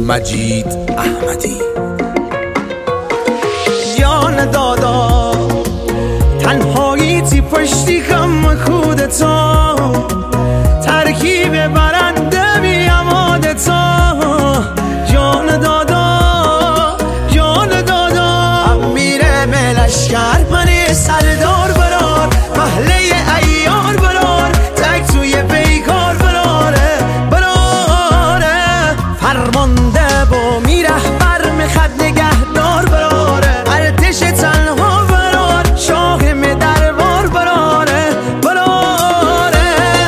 مجید احمدی. جان دادا تنهاییتی پشتی کم خودتا، ترکیب برنده بی امادتا. جان دادا جان دادا، امیر ملشکر منی سردار برار، محله ایار برار، تک توی بیکار براره براره. فرمانده با میرهبر میخد نگهدار براره، ارتش تنها برار، شاه می دربار براره براره.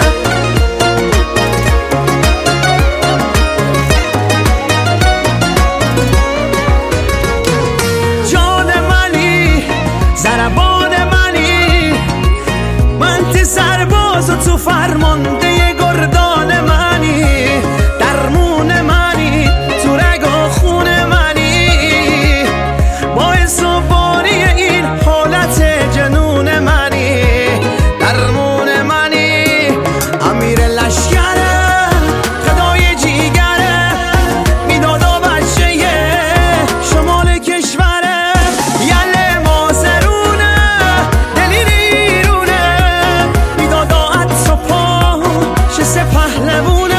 جان منی ضربان منی، من تی سرباز و تو فرمانده گردان منی، درمون منی تو رگ و خون منی، باعث و بانی این حالت جنون منی، درمون منی. امیر لشکره خدای جیگره، میدادا بچه شمال کشوره، یله مازرونه دلی نیرونه، میدادا عطر و پا شسه پهلوونه.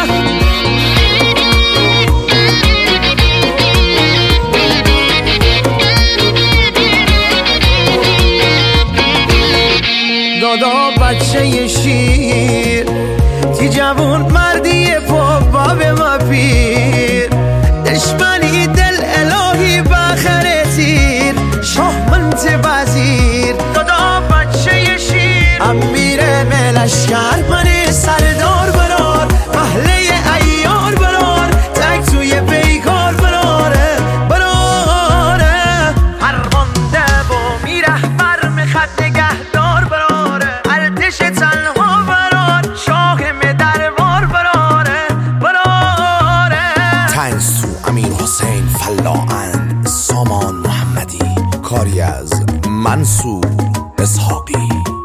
دادا بچه شیر، تی جوون مردی بابا به ما پیر، دشمنی دل الهی بخره تیر، شاه منت وزیر. دادا بچه شیر، امیر ملشکر منی سردار برار، محله ایار برار، تک توی بیکار براره براره. فرمانده با میرهبر میخد نگهدار براره، ارتش تنها برار، شاه می دربار براره براره. تنسو امیر حسین فلاند، سامان محمدی، کاری از منصور اسحاقی.